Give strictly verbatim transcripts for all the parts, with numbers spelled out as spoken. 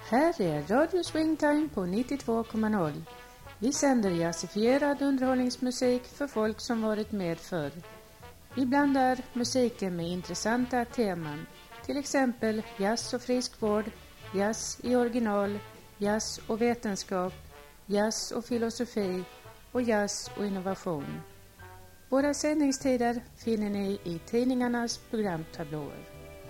Här är Radio Swingtime på nittiotvå komma noll. Vi sänder jazzifierad underhållningsmusik för folk som varit med förr. Vi blandar musiken med intressanta teman. Till exempel jazz och friskvård, jazz i original, jazz och vetenskap, jazz och filosofi och jazz och innovation. Våra sändningstider finner ni i tidningarnas programtablåer.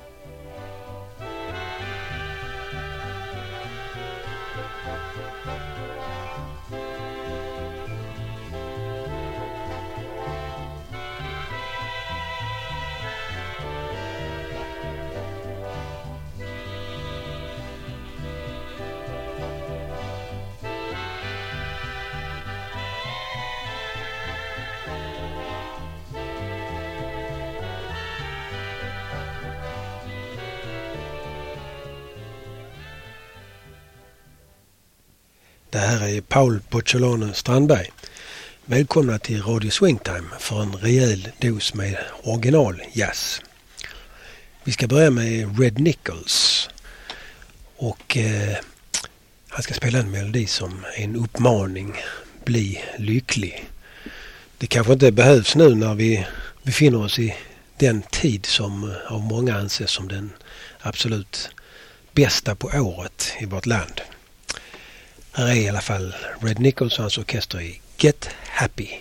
Det här är Paul Bocciolano Strandberg. Välkomna till Radio Swingtime för en rejäl dos med original jazz. Vi ska börja med Red Nichols. Och eh, han ska spela en melodi som är en uppmaning. Bli lycklig. Det kanske inte behövs nu när vi befinner oss i den tid som av många anses som den absolut bästa på året i vårt land. Här är i alla fall Red Nichols och hans orkester i Get Happy.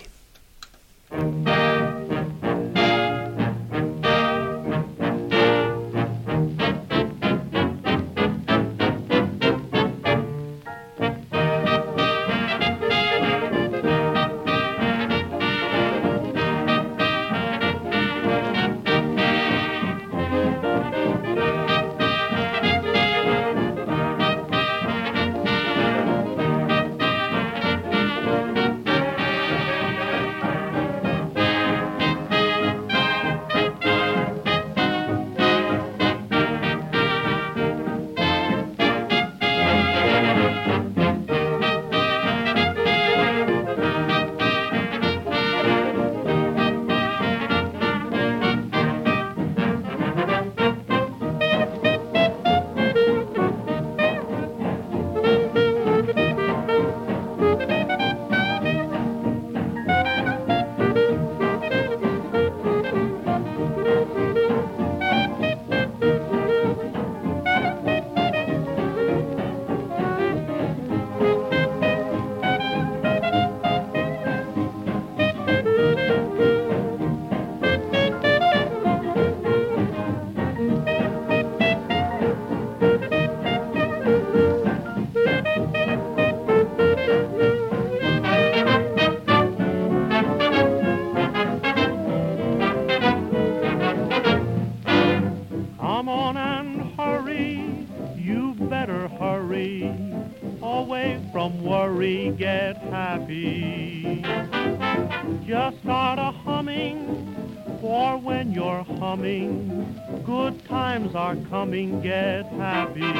Coming, get happy.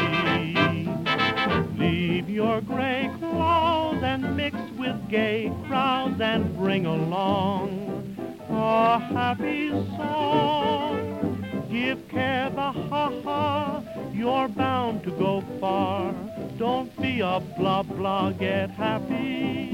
Leave your gray clothes and mix with gay crowds and bring along a happy song. Give care the ha-ha, you're bound to go far. Don't be a blah blah, get happy.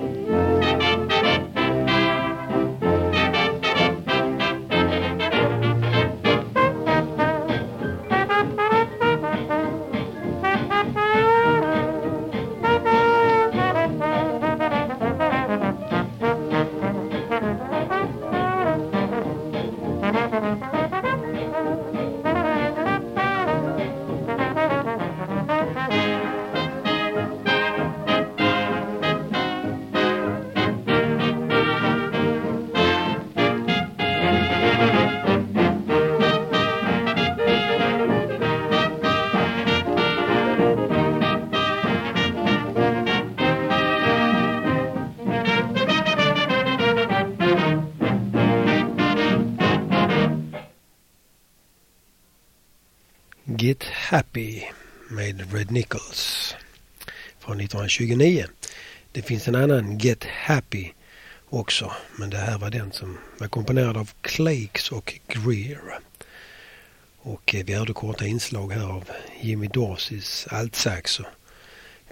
Get Happy med Red Nichols från nittonhundratjugonio. Det finns en annan Get Happy också, men det här var den som var komponerad av Clakes och Greer. Och vi hörde korta inslag här av Jimmy Dorsey's altsax och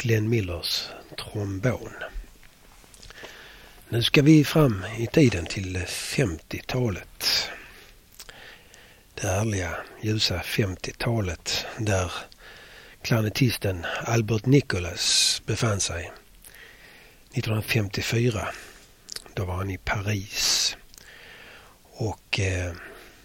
Glenn Millers trombon. Nu ska vi fram i tiden till femtiotalet. Det härliga, ljusa femtiotalet där klarinettisten Albert Nicholas befann sig. nittonhundrafemtiofyra, då var han i Paris och eh,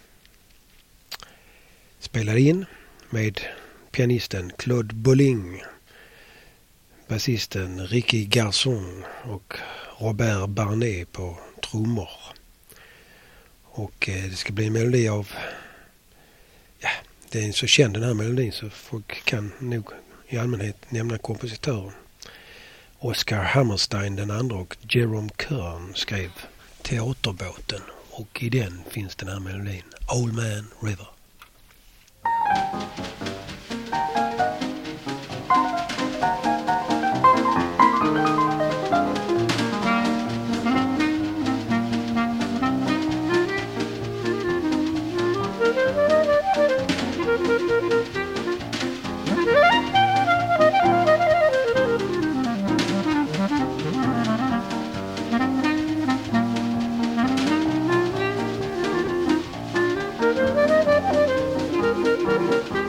spelade in med pianisten Claude Bolling, basisten Ricky Garçon och Robert Barnet på trummor. Och eh, det ska bli en melodi av, ja, det är så känd den här melodin så folk kan nog i allmänhet nämna kompositören. Oscar Hammerstein den andra och Jerome Kern skrev Teaterbåten och i den finns den här melodin Old Man River. Thank you.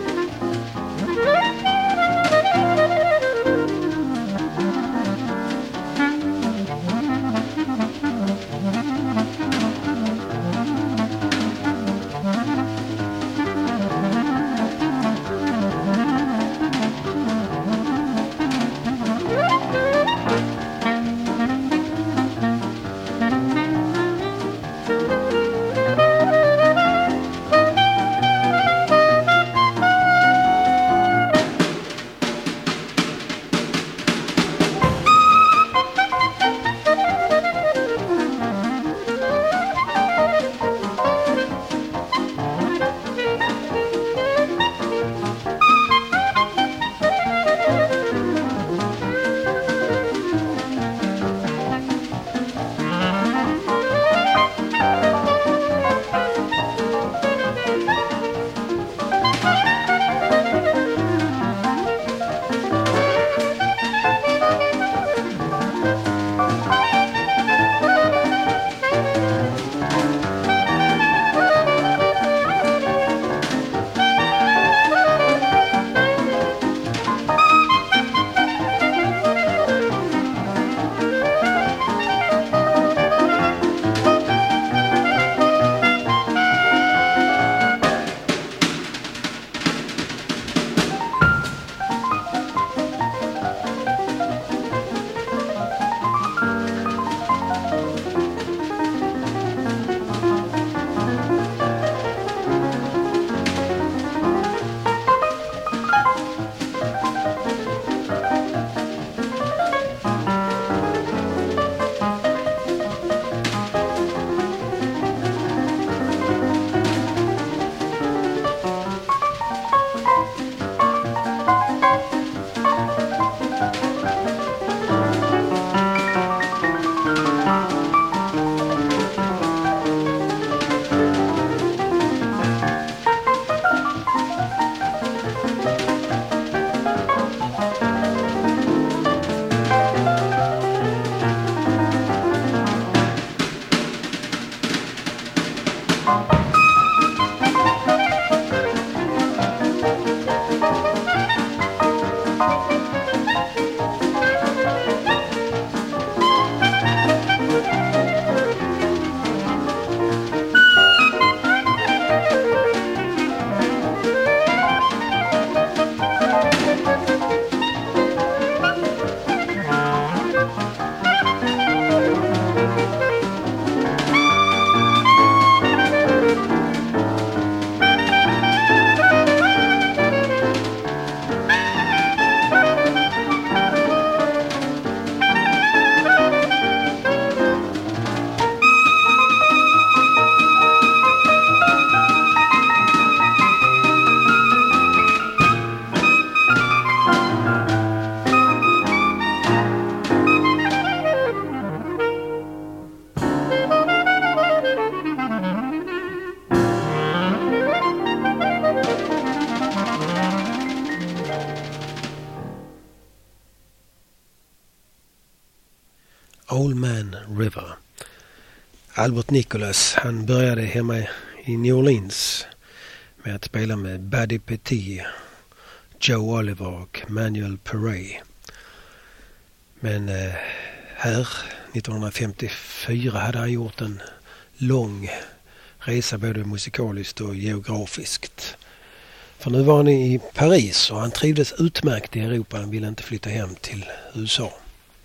River. Albert Nicholas, han började hemma i New Orleans med att spela med Buddy Petit, Joe Oliver och Manuel Perret. Men eh, här nittonhundrafemtiofyra hade han gjort en lång resa både musikaliskt och geografiskt. För nu var han i Paris och han trivdes utmärkt i Europa. Han ville inte flytta hem till U S A.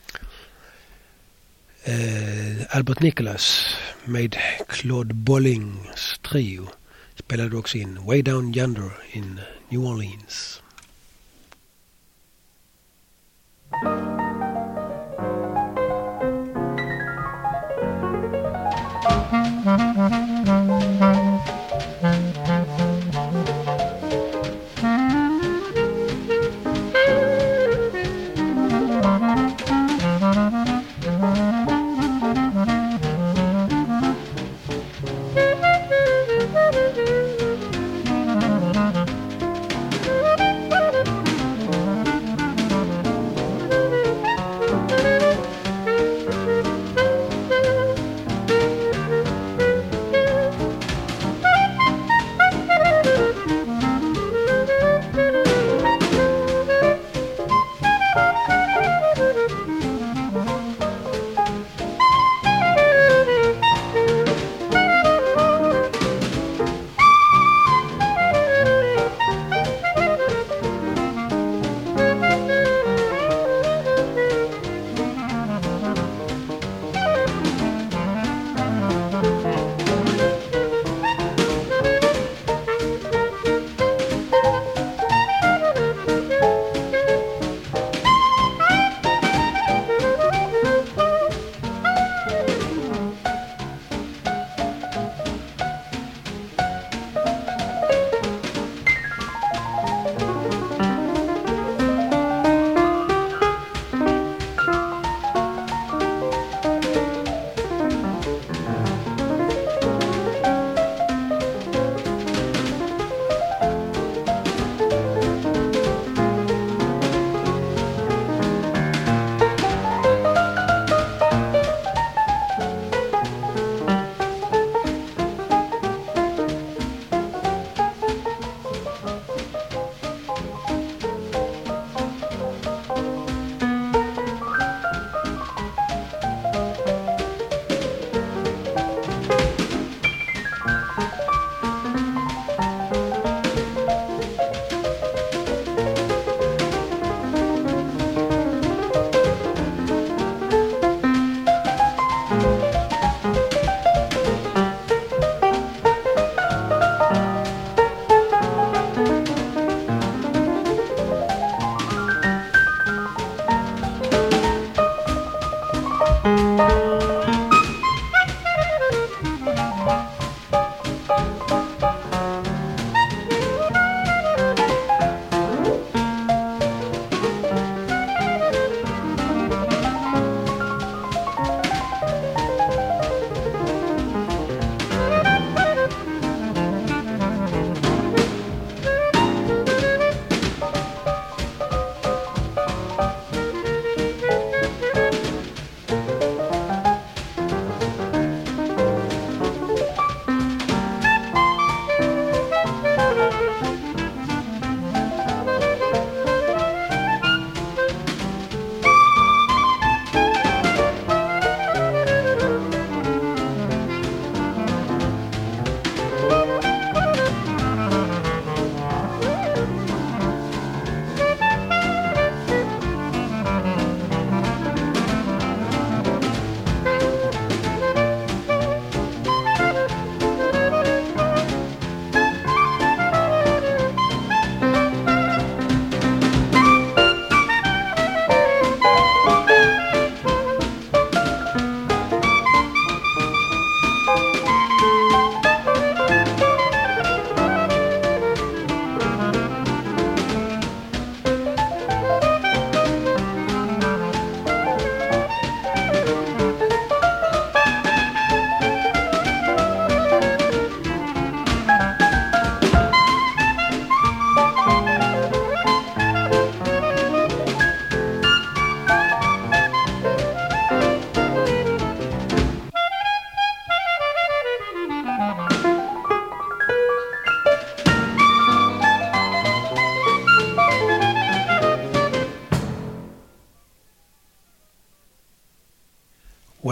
Eh, Albert Nicholas med Claude Bollings trio spelade också in Way Down Yonder in New Orleans.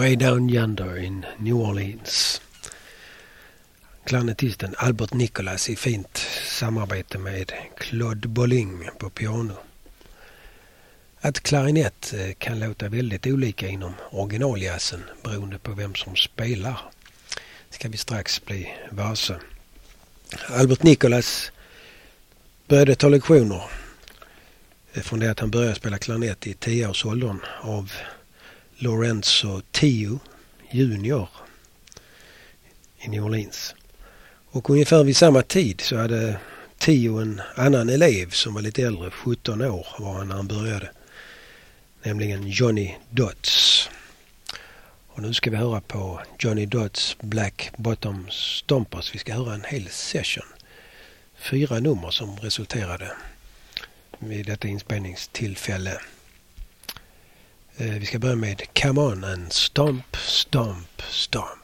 Way Down Yonder in New Orleans. Klarnettisten Albert Nicholas i fint samarbete med Claude Bolling på piano. Att klarinett kan låta väldigt olika inom originaljazzen beroende på vem som spelar ska vi strax bli varse. Albert Nicholas började ta lektioner från det att han började spela klarinett i tioårsåldern av Lorenzo Tio junior i New Orleans. Och ungefär vid samma tid så hade Tio en annan elev som var lite äldre, sjutton år var han när han började. Nämligen Johnny Dodds. Och nu ska vi höra på Johnny Dodds Black Bottom Stompers. Vi ska höra en hel session. Fyra nummer som resulterade vid detta inspelningstillfälle. Vi ska börja med Come On and Stomp, Stomp, Stomp.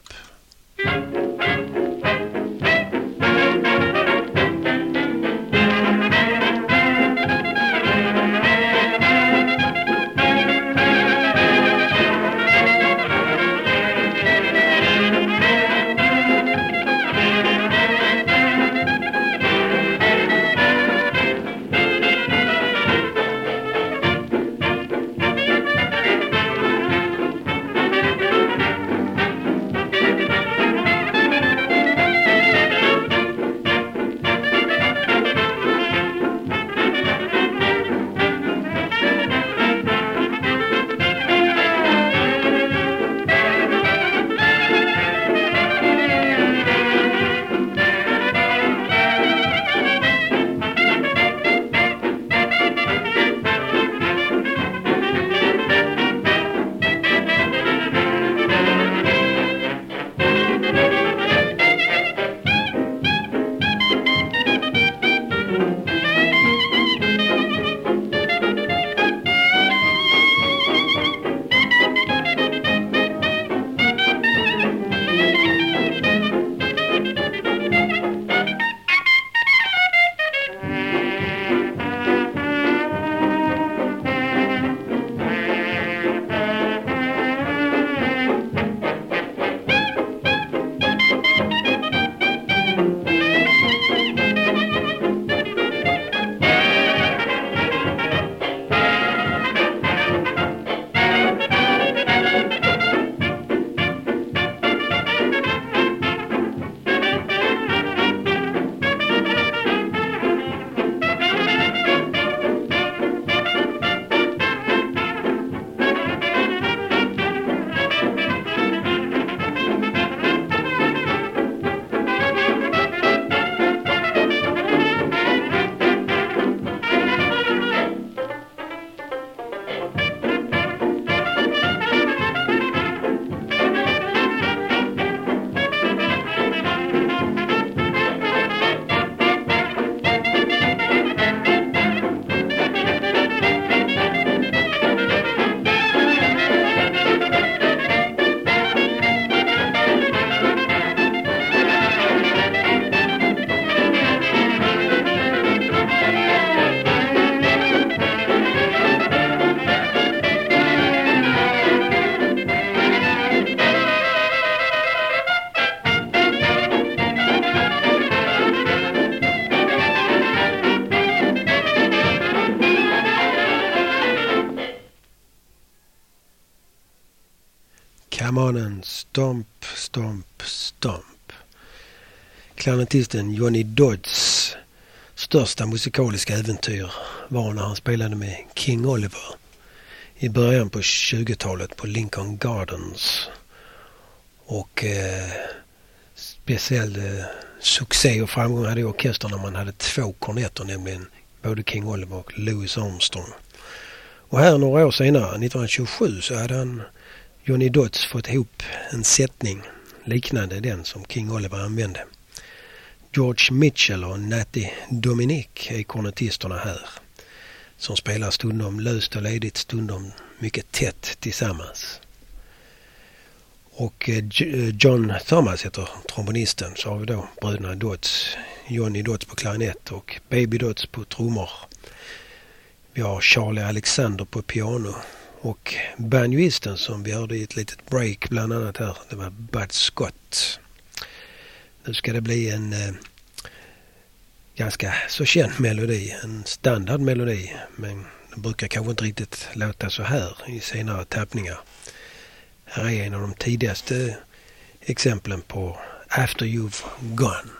Come On and Stomp, Stomp, Stomp. Klarnettisten Johnny Dodds största musikaliska äventyr var när han spelade med King Oliver i början på tjugotalet på Lincoln Gardens. Och eh, speciell eh, succé och framgång hade orkestern när man hade två kornetter, nämligen både King Oliver och Louis Armstrong. Och här några år senare, nittonhundratjugosju, så hade han Johnny Dodds fått ihop en sättning liknande den som King Oliver använde. George Mitchell och Natty Dominic är kornettisterna här, som spelar stundom löst och ledigt, stundom mycket tätt tillsammans. Och John Thomas heter trombonisten, så har vi då bröderna Dodds, Johnny Dodds på klarinett och Baby Dodds på trummor. Vi har Charlie Alexander på piano Och banjoisten som vi hörde i ett litet break bland annat här, det var Bud Scott. Nu ska det bli en eh, ganska så känd melodi, en standardmelodi, men det brukar kanske inte riktigt låta så här i senare tappningar. Här är en av de tidigaste exemplen på After You've Gone.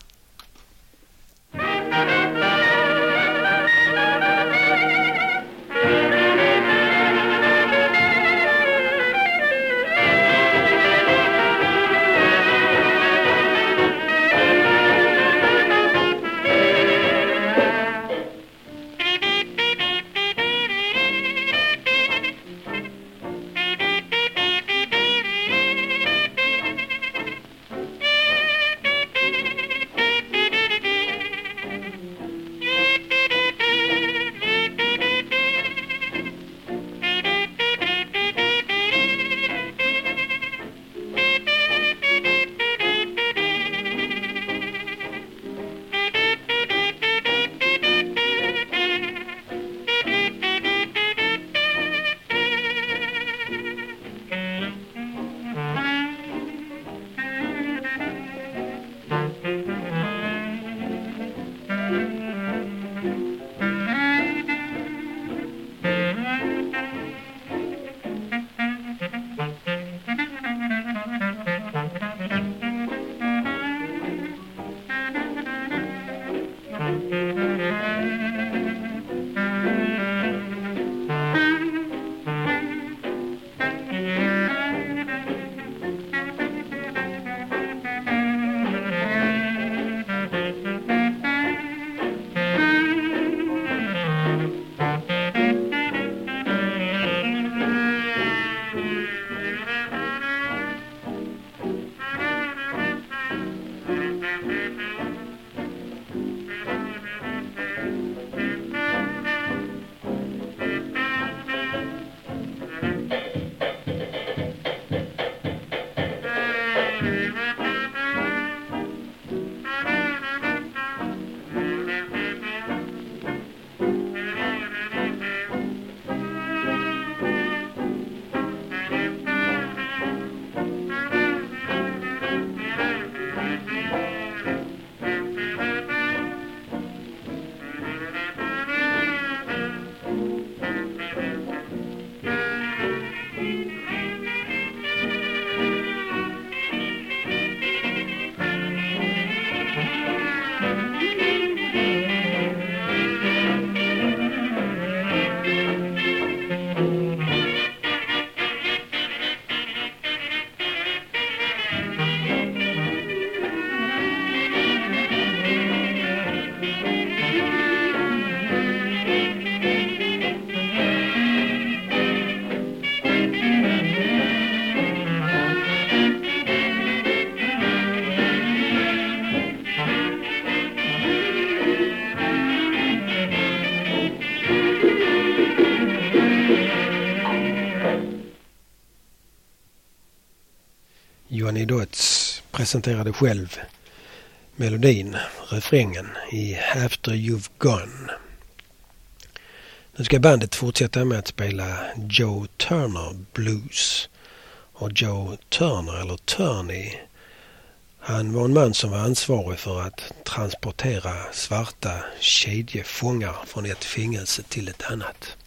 Johnny Dodds presenterade själv melodin, refrängen i After You've Gone. Nu ska bandet fortsätta med att spela Joe Turner Blues. Och Joe Turner, eller Turney, han var en man som var ansvarig för att transportera svarta kedjefångar från ett fängelse till ett annat.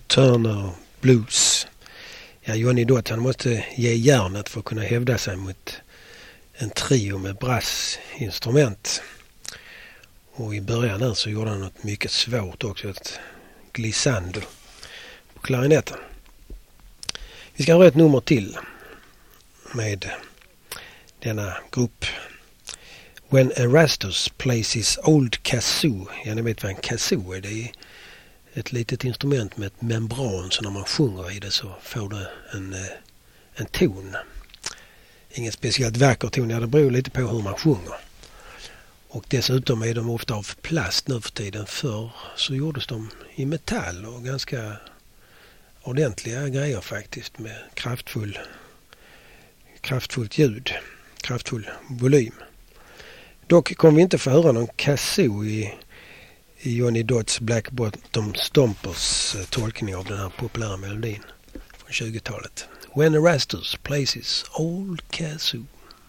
Turner Blues. Ja, Johnny Dott, han måste ge järnet för att kunna hävda sig mot en trio med brassinstrument. Och i början där så gjorde han något mycket svårt också, ett glissando på klarinetten. Vi ska ha ett nummer till med denna grupp. When Erastus plays his old kazoo. Ja, ni vet vad en kazoo är. Det är ett litet instrument med ett membran, så när man sjunger i det så får det en, en ton. Ingen speciellt vacker ton, ja, det beror lite på hur man sjunger. Och dessutom är de ofta av plast nu för tiden. Förr så gjordes de i metall och ganska ordentliga grejer faktiskt, med kraftfull, kraftfullt ljud, kraftfull volym. Dock kommer vi inte få höra någon kazoo i, i Johnny Dotts Black Bottom Stompers tolkning av den här populära melodin från tjugotalet. When Erastus plays his old kazoo.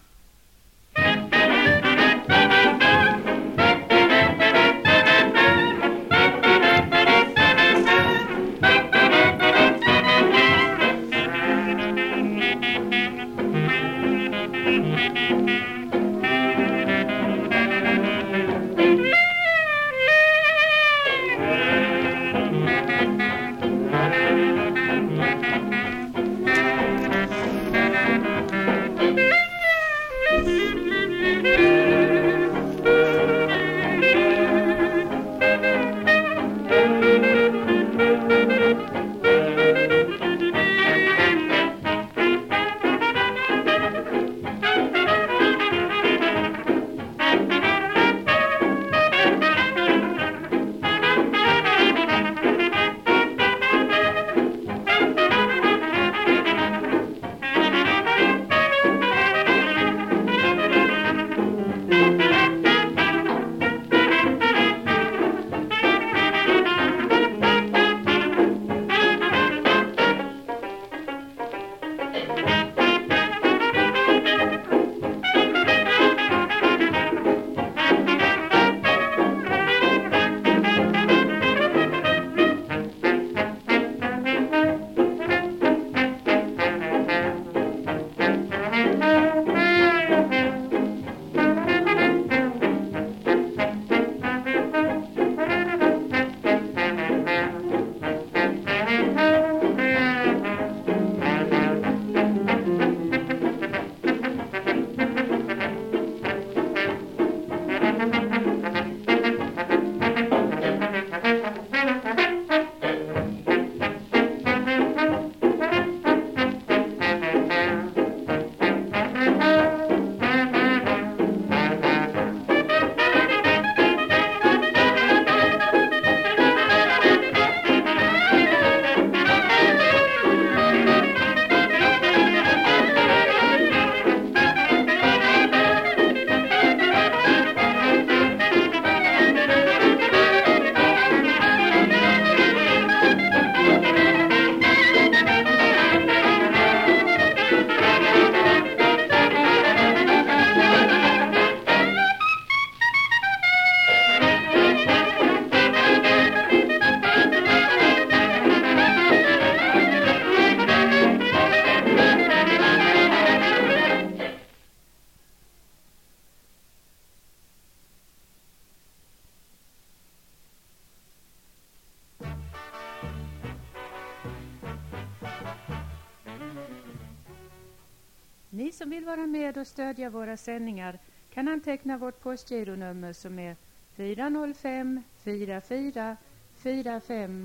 Ni som vill vara med och stödja våra sändningar kan anteckna vårt postgironummer som är fyra noll fem fyra fyra fyra fem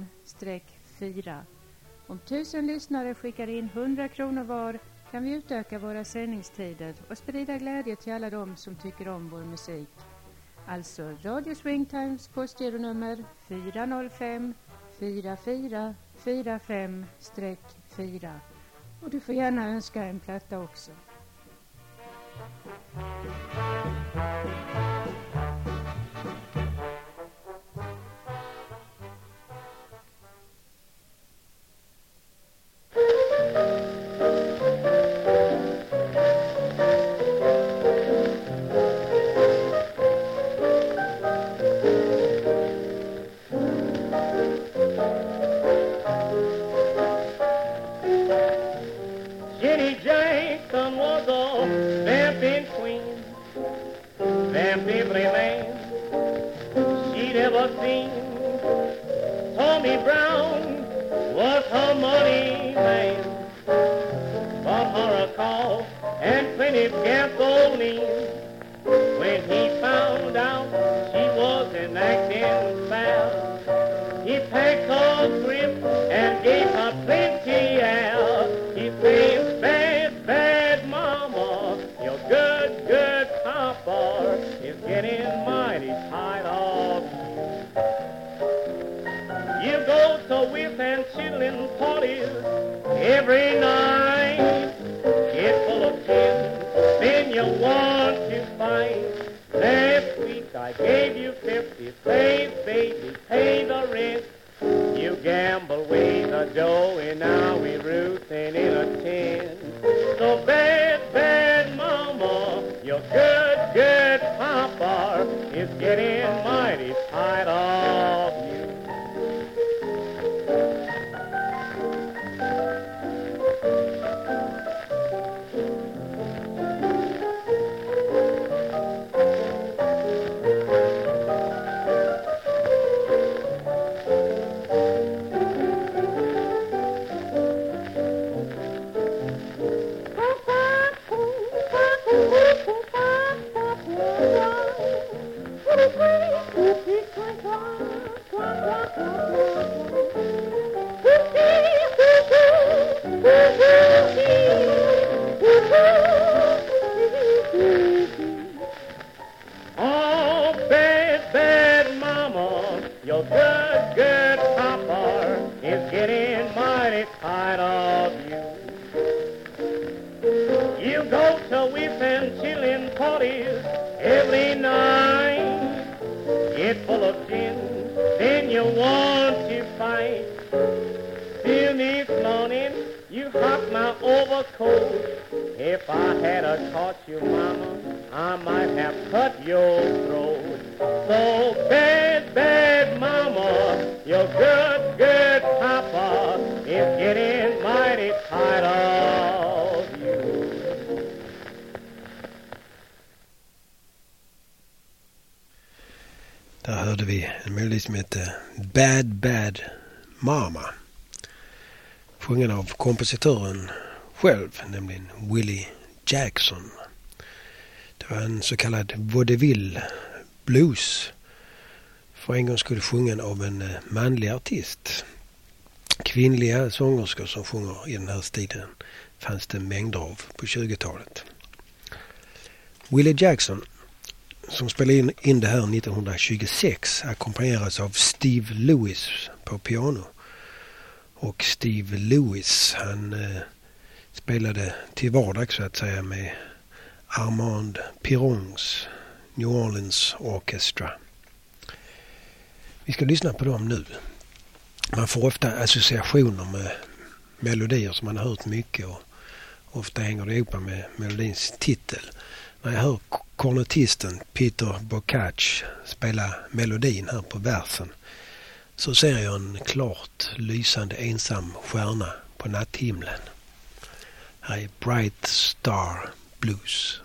fyra. Om tusen lyssnare skickar in hundra kronor var kan vi utöka våra sändningstider och sprida glädje till alla dem som tycker om vår musik. Alltså Radio Swingtimes postgironummer fyra noll fem fyra fyra fyra fem fyra. Och du får gärna önska en platta också. son was a vamping queen, vamped every man she'd ever seen. Tommy Brown was her money man, bought her a car and plenty gasoline. When he found out she wasn't acting foul, he packed her grip and gave her plenty air. He said, bad, bad mama, your good, good papa is getting mighty tired of you. You go to whip and children parties every night, get full of gin, then you want to fight. Last week I gave you fifty, please baby, pay the rent. You gamble away the dough and now we roosting in a tent. So bad, bad mama, your good, good papa is getting mighty tired of you. If I had a caught you, mama, I might have cut your throat. So bad, bad mama, your good, good papa is getting mighty tired of you. Där hörde vi en melodi som heter Bad Bad Mama, sjungen av kompositören själv, nämligen Willie Jackson. Det var en så kallad vaudeville blues, för en gång skulle sjungen av en manlig artist. Kvinnliga sångerskor som sjunger i den här stilen fanns det mängder av på tjugotalet. Willie Jackson, som spelade in, in det här nittonhundratjugosex, ackompanjeras av Steve Lewis på piano. Och Steve Lewis, han eh, spelade till vardags så att säga med Armand Pirongs New Orleans Orchestra. Vi ska lyssna på dem nu. Man får ofta associationer med melodier som man har hört mycket, och ofta hänger det ihop med melodins titel. När jag hör kornetisten Peter Bocage spela melodin här på versen, så ser jag en klart lysande ensam stjärna på natthimlen. Här är Bright Star Blues.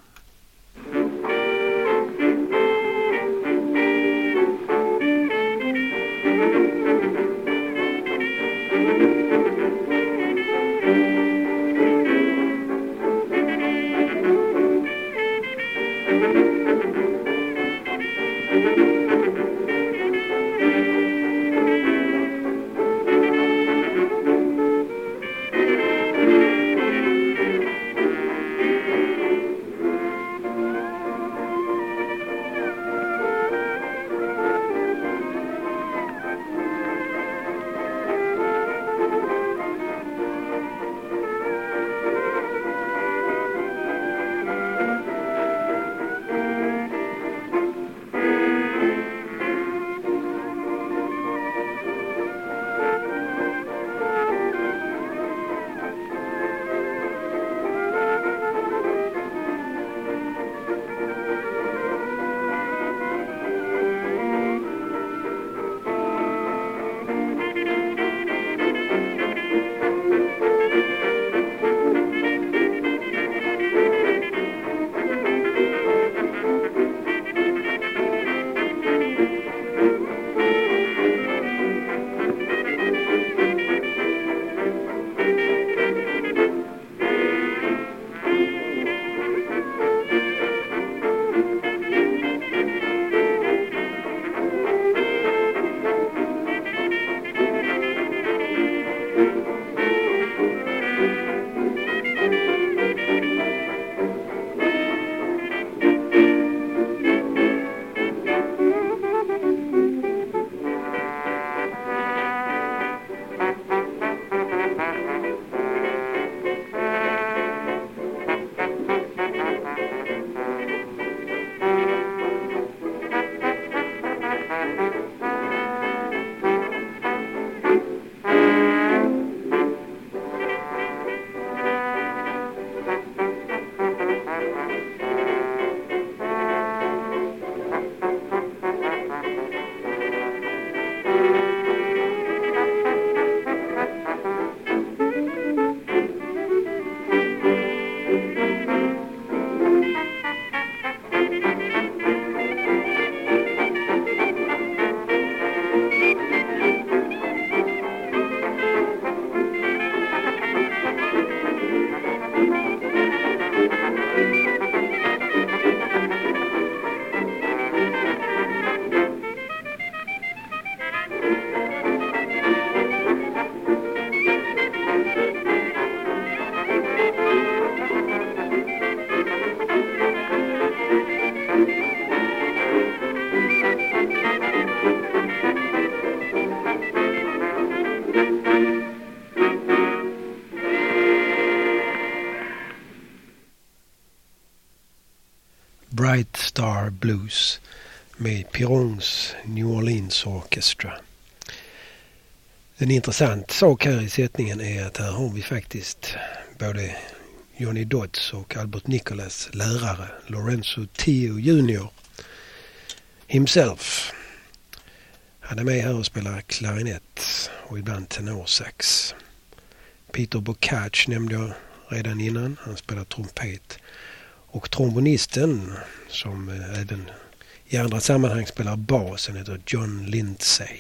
Bright Star Blues med Perrons New Orleans Orchestra. En intressant sak här i sättningen är att här har vi faktiskt både Johnny Dodds och Albert Nicholas lärare Lorenzo Tio junior himself. Han är med här och spelar klarinett och ibland tenorsax. Peter Bocage nämnde jag redan innan. Han spelar trumpet. Och trombonisten som även i andra sammanhang spelar bas, han heter John Lindsay.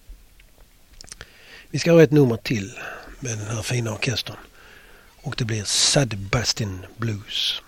Vi ska ha ett nummer till med den här fina orkestern. Och det blir Sad Bustin' Blues.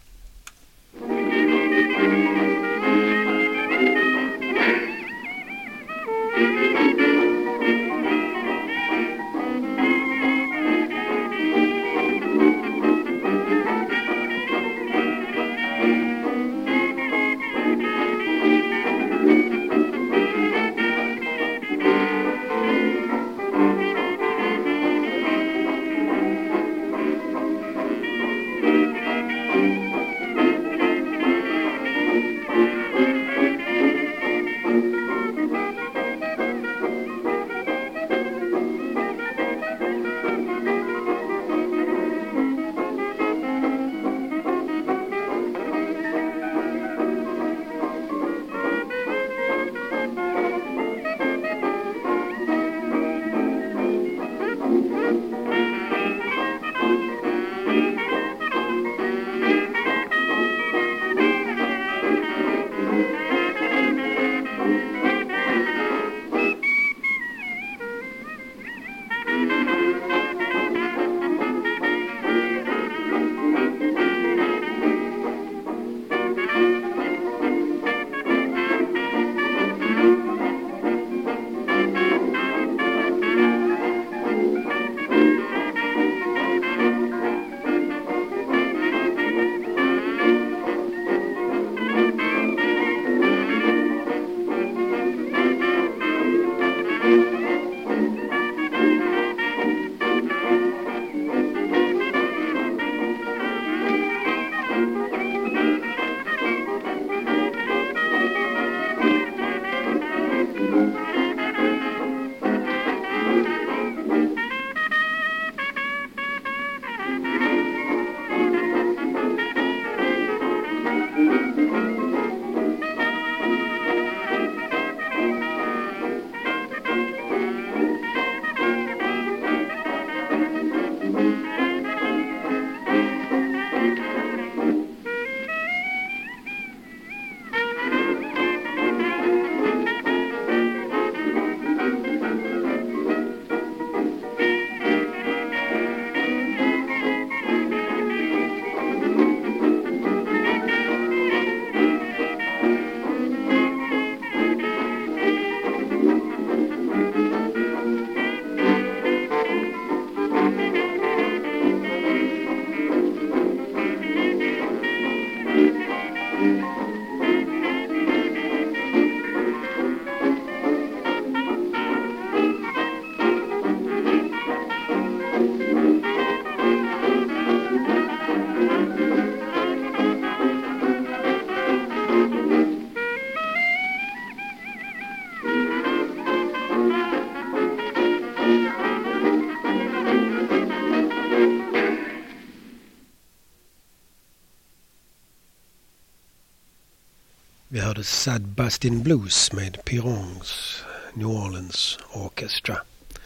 Vi hörde Sad Bustin' Blues med Perrons New Orleans Orchestra.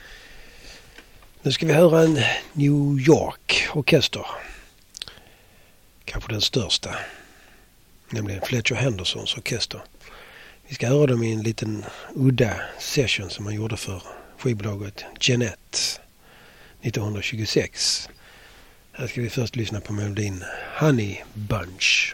Nu ska vi höra en New York-orkester. Kanske den största. Nämligen Fletcher Hendersons orkester. Vi ska höra dem i en liten udda session som man gjorde för skivbolaget Jeanette nittonhundratjugosex. Här ska vi först lyssna på melodin Honey Bunch.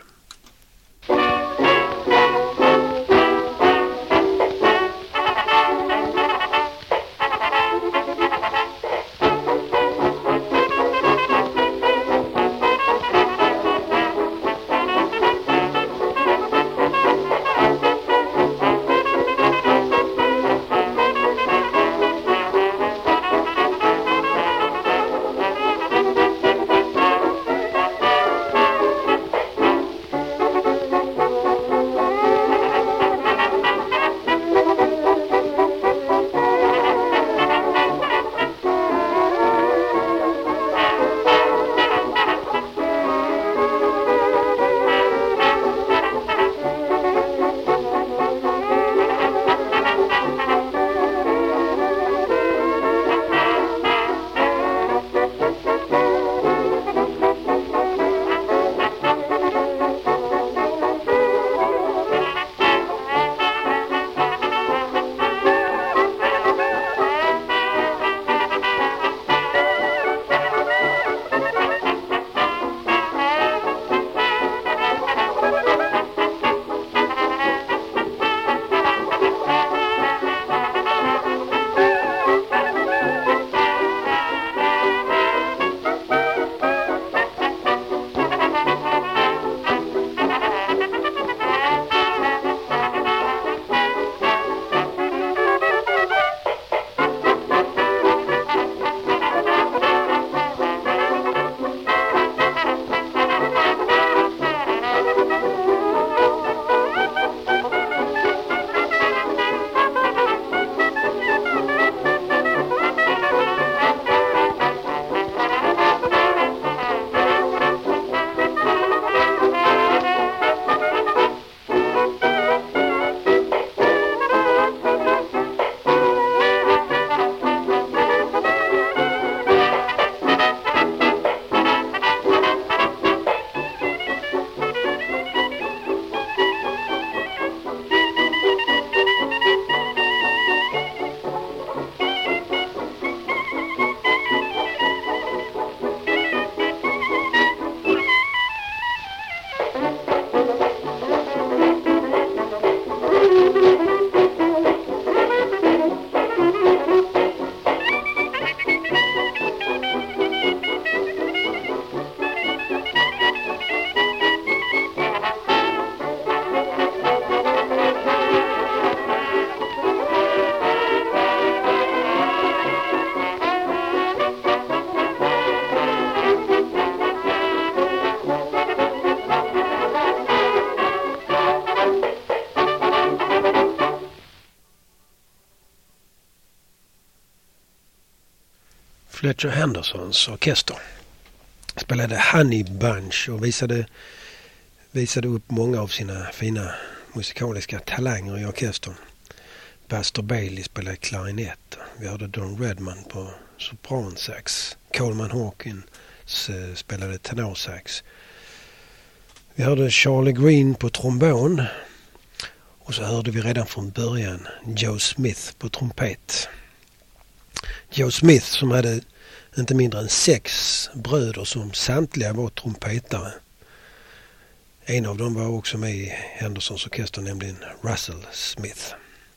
Fletcher Hendersons orkester. Spelade Honey Bunch och visade, visade upp många av sina fina musikaliska talanger i orkestern. Buster Bailey spelade klarinett. Vi hörde Don Redman på sopransax. Coleman Hawkins spelade tenorsax. Vi hörde Charlie Green på trombon. Och så hörde vi redan från början Joe Smith på trumpet. Joe Smith som hade inte mindre än sex bröder som samtliga var trumpetare. En av dem var också med i Hendersons orkester, nämligen Russell Smith.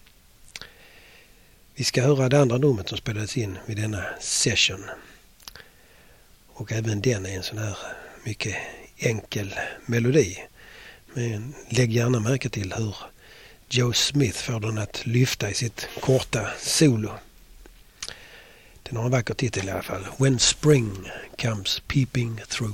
Vi ska höra det andra numret som spelades in vid denna session. Och även den är en sån här mycket enkel melodi. Men lägg gärna märke till hur Joe Smith får den att lyfta i sitt korta solo. Den har en vacker titel i alla fall. When Spring Comes Peeping Through.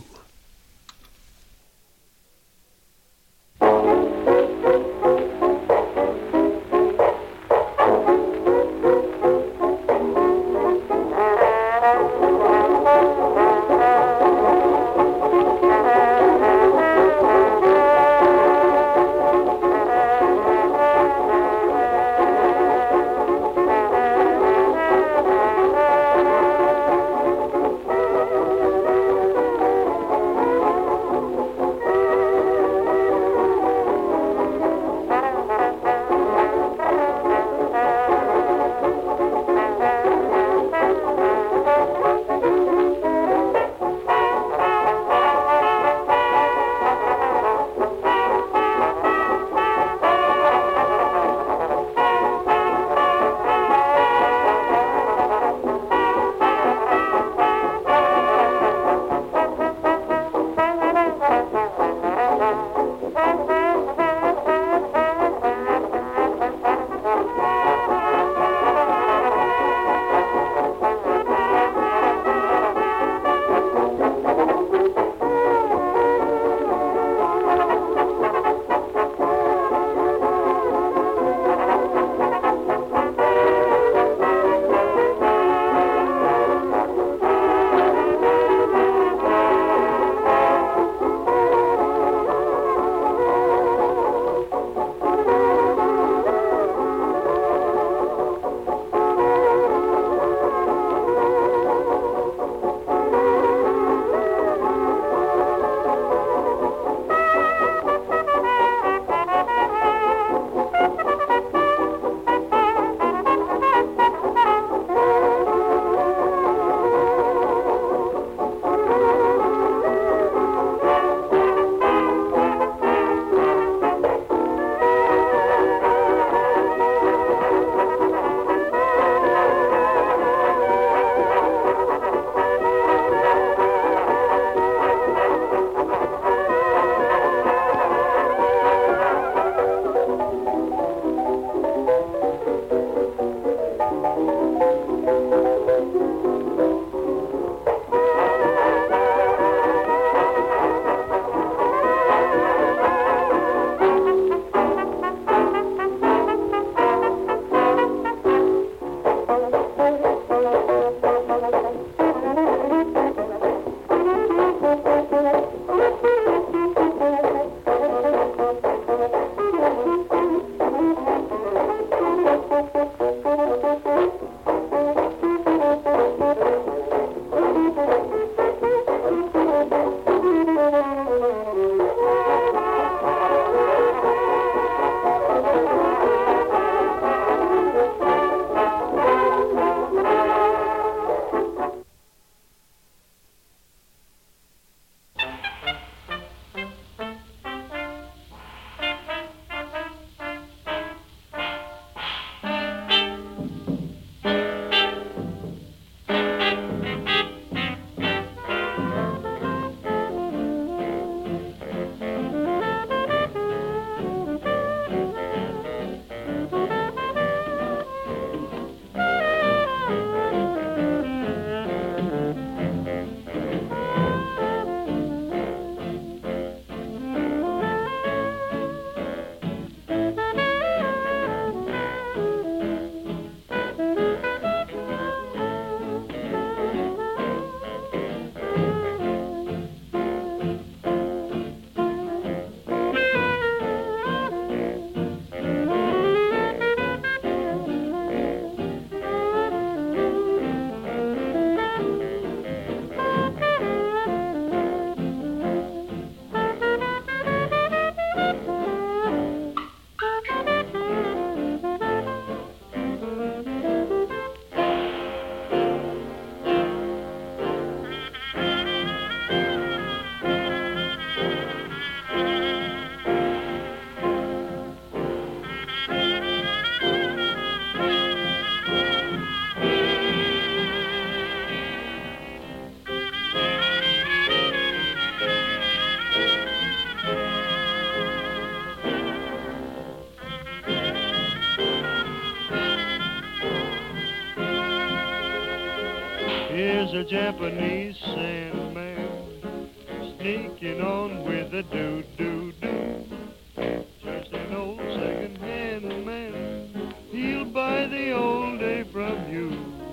the Japanese Sandman, sneaking on with a do-do-do. Just an old second-hand man, he'll buy the old day from you.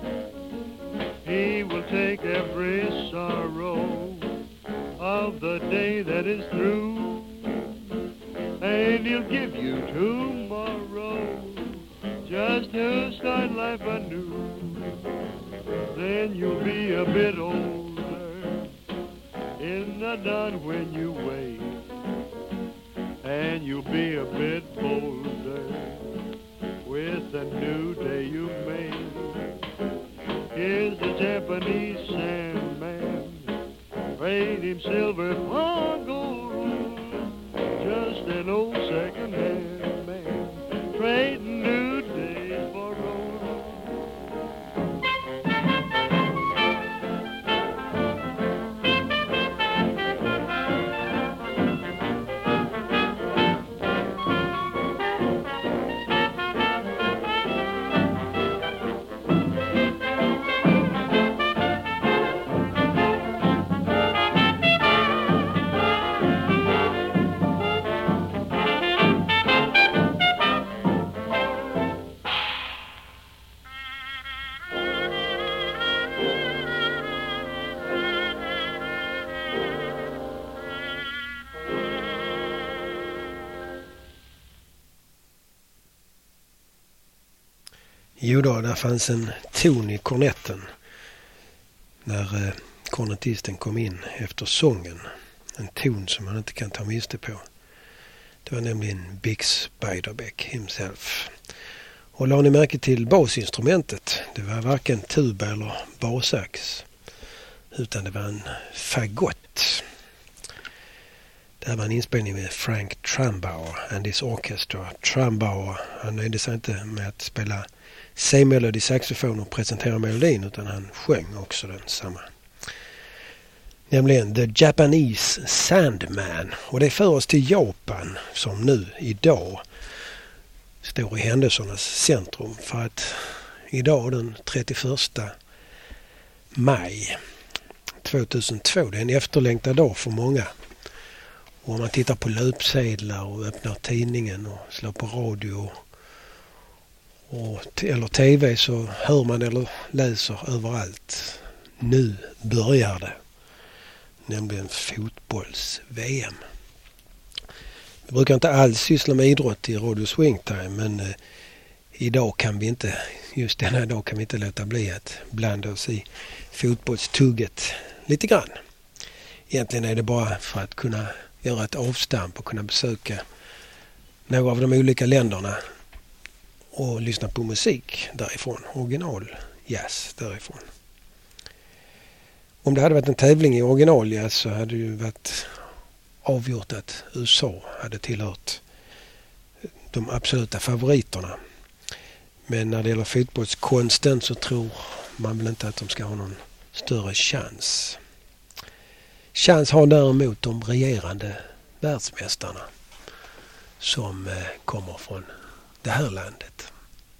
He will take every sorrow of the day that is through, and he'll give you tomorrow just to start life anew. Then you'll be a bit older in the dawn when you wake, and you'll be a bit bolder with the new day you made. Here's the Japanese Sandman, paid him silver for gold, just an old second-hand man, trading new days for old. Jo då, där fanns en ton i kornetten när eh, kornetisten kom in efter sången. En ton som man inte kan ta miste på. Det var nämligen Bix Beiderbecke himself. Och la ni märke till basinstrumentet? Det var varken tuba eller basax, utan det var en fagott. Det här var en inspelning med Frank Trumbauer and his orchestra. Trumbauer, han nöjde sig inte med att spela C-melodi saxofon och presentera melodin, utan han sjöng också den samma. Nämligen The Japanese Sandman. Och det för oss till Japan, som nu idag står i händelsernas centrum. För att idag den trettioförsta maj tjugohundratvå, det är en efterlängtad dag för många. Och om man tittar på löpsedlar och öppnar tidningen och slår på radio och, eller tv, så hör man eller läser överallt: nu börjar det. Nämligen fotbolls-V M. Vi brukar inte alls syssla med idrott i Radio Swingtime, men eh, idag kan vi inte, just denna dag kan vi inte låta bli att blanda oss i fotbollstugget lite grann. Egentligen är det bara för att kunna göra ett avstamp och kunna besöka några av de olika länderna och lyssna på musik därifrån, original jazz därifrån. Om det hade varit en tävling i originaljazz så hade det ju varit avgjort att U S A hade tillhört de absoluta favoriterna. Men när det gäller fotbollskonsten så tror man väl inte att de ska ha någon större chans. Chans har däremot de regerande världsmästarna som kommer från det här landet.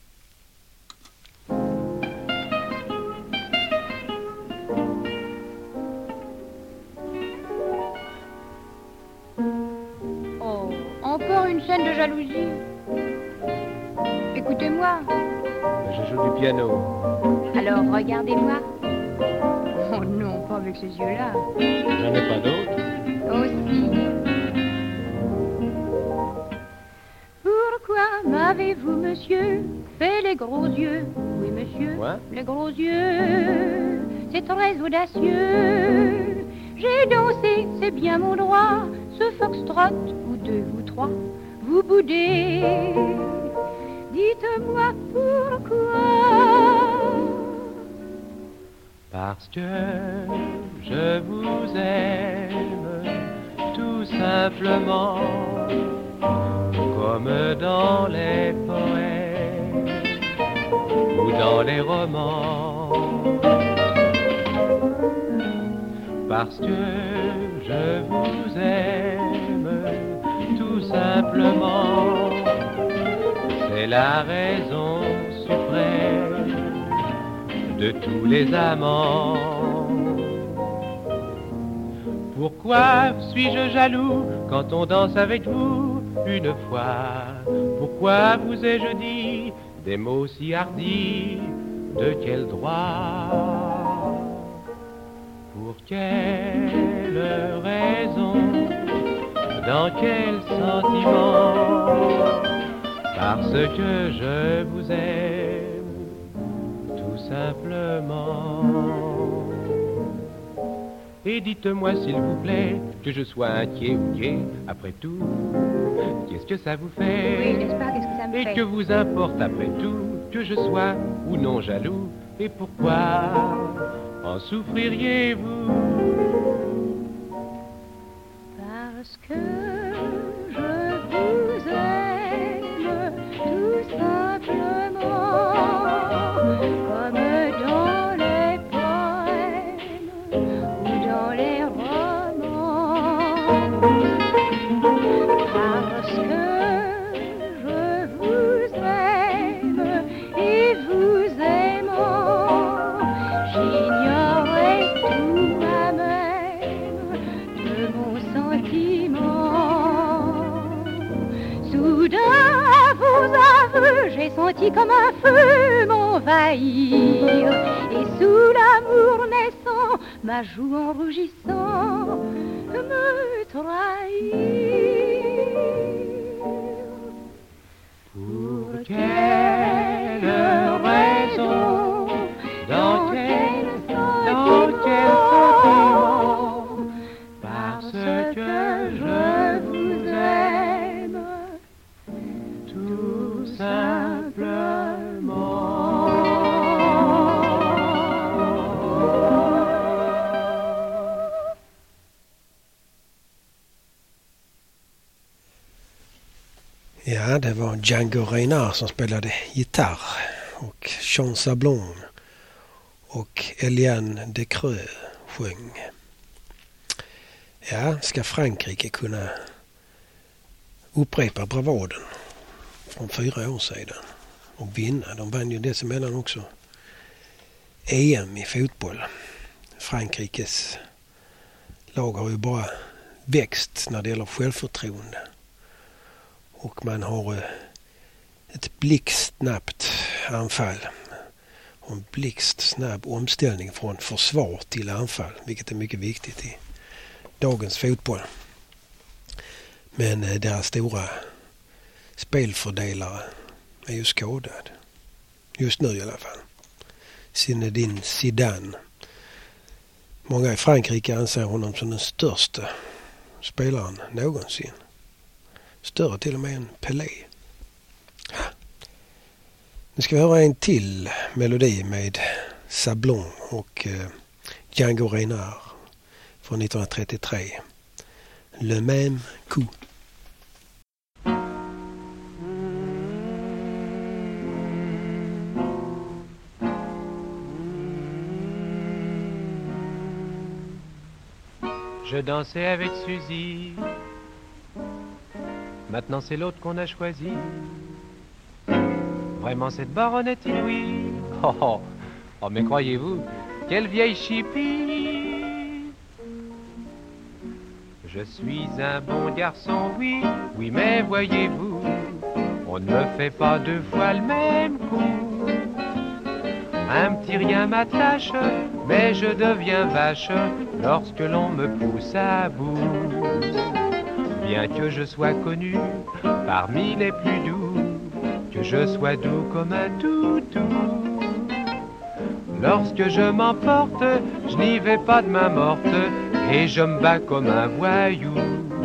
Oh, encore une scène de jalousie. Écoutez-moi. Je joue du piano. Alors regardez-moi. Oh non, pas avec ces yeux-là. J'en ai pas d'autres. Aussi. Pourquoi m'avez-vous, monsieur, fait les gros yeux? Oui, monsieur, Quoi? Les gros yeux. C'est très audacieux. J'ai dansé, c'est bien mon droit. Ce foxtrot, ou deux ou trois, vous boudez. Dites-moi pourquoi. Parce que je vous aime, tout simplement, comme dans les poèmes ou dans les romans. Parce que je vous aime, tout simplement, c'est la raison suprême de tous les amants. Pourquoi suis-je jaloux quand on danse avec vous une fois? Pourquoi vous ai-je dit des mots si hardis? De quel droit? Pour quelle raison? Dans quel sentiment? Parce que je vous aime, tout simplement. Et dites-moi s'il vous plaît, que je sois inquiet ou gai, après tout, qu'est-ce que ça vous fait? Oui, n'est-ce pas, qu'est-ce que ça me Et fait? que vous importe après tout, que je sois ou non jaloux? Et pourquoi en souffririez-vous? Parce que je vous aime, tout simplement, comme dans les poèmes ou dans les romans. Parce que je vous aime et vous aimant, j'ignorais tout moi-même de mon sentiment. Soudain, à vos aveux, j'ai senti comme un feu m'envahir, et sous l'amour naissant, ma joue en rougissant me trahir. Pour quelle raison? Dans quel, dans quel sentiment? Parce que je vous aime, tout simplement. Ja, det var Django Reinhardt som spelade gitarr och Jean Sablon och Eliane Decreux sjöng. Ja, ska Frankrike kunna upprepa bravaden från fyra år sedan och vinna? De vann ju dessemellan också E M i fotboll. Frankrikes lag har ju bara växt när det gäller självförtroende. Och man har ett blixtsnabbt anfall och en blixtsnabb omställning från försvar till anfall, vilket är mycket viktigt i dagens fotboll. Men deras stora spelfördelare är ju skadad. Just nu i alla fall. Zinedine Zidane. Många i Frankrike anser honom som den största spelaren någonsin. Större till och med en Pelé. Nu ska vi höra en till melodi med Sablon och eh, Django Reinhardt från nittonhundratrettiotre. Le même coup. Je dansais avec Suzy. Maintenant c'est l'autre qu'on a choisi. Vraiment cette baronette inouïe. Oh, oh, oh mais croyez-vous, quelle vieille chipie. Je suis un bon garçon, oui, oui, mais voyez-vous, on ne me fait pas deux fois le même coup. Un petit rien m'attache, mais je deviens vache lorsque l'on me pousse à bout. Bien que je sois connu parmi les plus doux, que je sois doux comme un toutou, lorsque je m'emporte, je n'y vais pas de main morte et je me bats comme un voyou.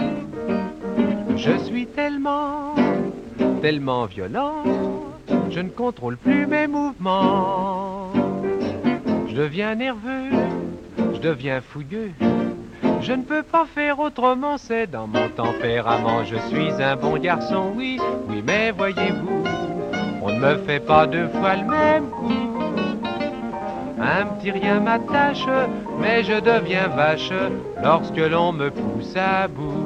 Je suis tellement, tellement violent, je ne contrôle plus mes mouvements. Je deviens nerveux, je deviens fougueux, je ne peux pas faire autrement, c'est dans mon tempérament. Je suis un bon garçon, oui, oui, mais voyez-vous, on ne me fait pas deux fois le même coup. Un petit rien m'attache, mais je deviens vache lorsque l'on me pousse à bout.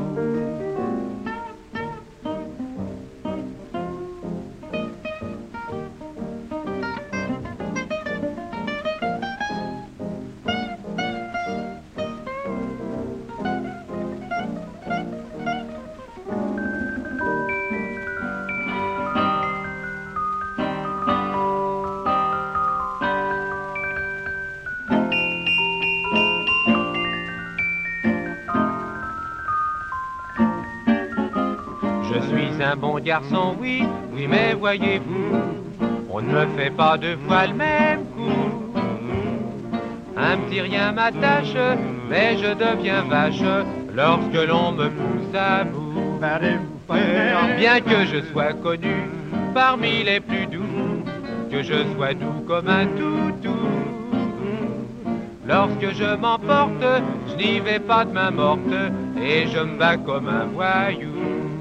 Je suis un bon garçon, oui, oui, mais voyez-vous, on ne me fait pas deux fois le même coup. Un petit rien m'attache, mais je deviens vache lorsque l'on me pousse à bout. Bien que je sois connu parmi les plus doux, que je sois doux comme un toutou, lorsque je m'emporte, je n'y vais pas de main morte et je me bats comme un voyou.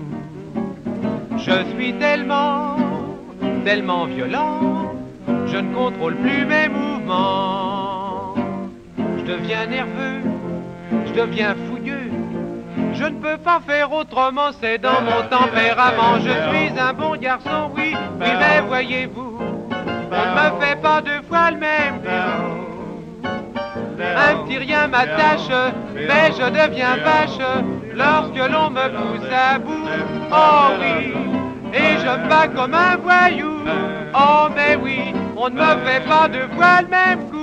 Je suis tellement, tellement violent, je ne contrôle plus mes mouvements. Je deviens nerveux, je deviens fougueux, je ne peux pas faire autrement, c'est dans mon tempérament. Je suis un bon garçon, oui, oui, mais voyez-vous, on ne me fait pas deux fois le même coup. Un petit rien m'attache, mais je deviens vache lorsque l'on me pousse à bout. Oh oui, et je me bats comme un voyou. Oh mais oui, on ne me fait pas deux fois le même coup.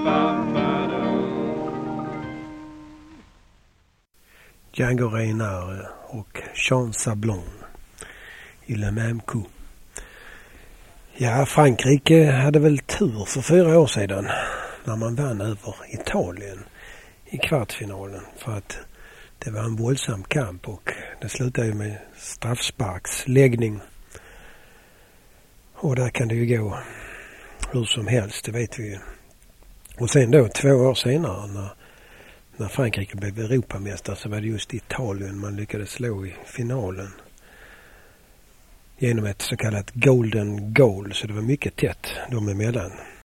Django Reinhardt och Jean Sablon i Le Même Coup. Ja, Frankrike hade väl tur för fyra år sedan när man vann över Italien i kvartsfinalen, för att det var en våldsam kamp och det slutade ju med straffsparksläggning. Och där kan det ju gå hur som helst, det vet vi ju. Och sen då två år senare när, när Frankrike blev Europamästare, så var det just Italien man lyckades slå i finalen genom ett så kallat golden goal, så det var mycket tätt dem emellan.